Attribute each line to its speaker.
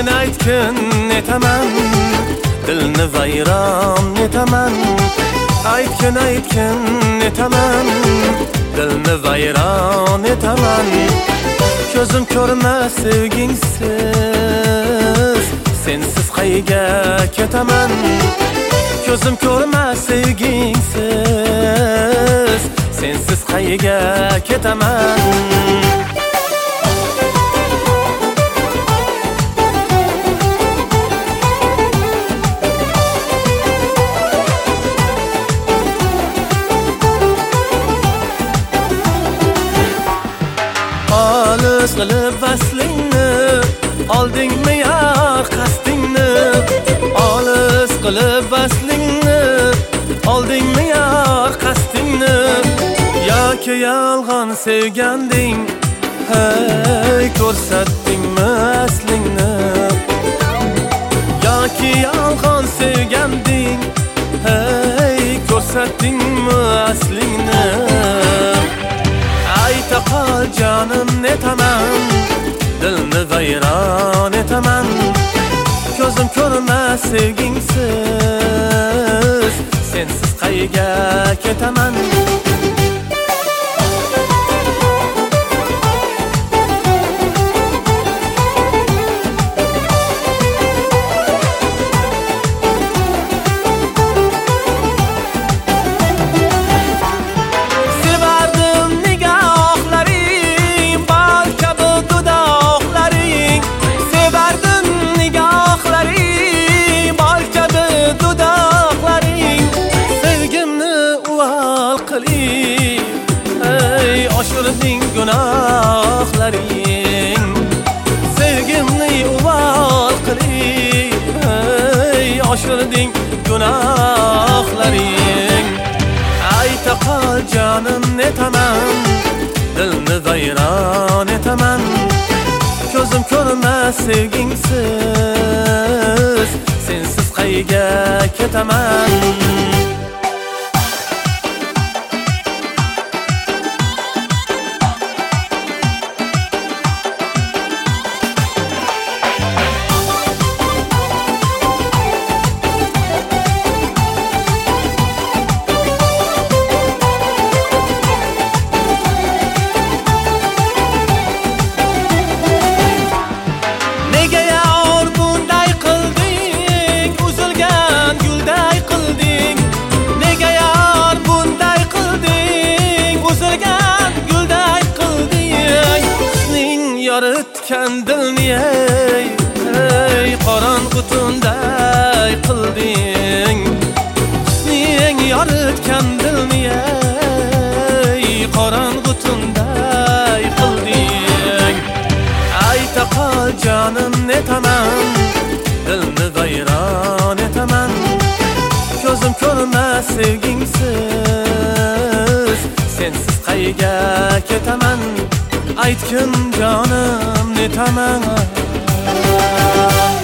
Speaker 1: aytgin netaman, dilni vayron etaman. Aytgin netaman, dilni vayron etaman. Ko'zim ko'rmas sevgingsiz, sensiz qayga ketaman. Ko'zim ko'rmas sevgingsiz, sensiz qayga ketaman. Olis qilib vaslingni, oldingmi yo qasdingni? Olis qilib vaslingni, oldingmi yo qasdingni? Yoki yolg'on sevganding, hey ko'rsatdingmi aslingni? Yoki yolg'on sevganding, hey ko'rsatdingmi aslingni? Ayta qol jonim netaman, dilni vayron etaman. Ko'zim ko'rmas sevgingsiz, sensiz qayga ketaman. Hey oshurding gunohlaring, sevgimni uvol qilib. Hey oshurding gunohlaring. Ayta qol jonim netaman, dilni vayron etaman. Ko'zim ko'rmas sevgingsiz, sensiz qayga ketaman. Yoritgan dilni ey qorong'u tunday qilding. Sen yoritgan dilni ey qorong'u tunday qilding. Ayta qol jonim netaman, dilni vayron etaman. Ko'zim ko'rmas sevgingsiz, sensiz qayga ketaman. Aytgin jonim netaman.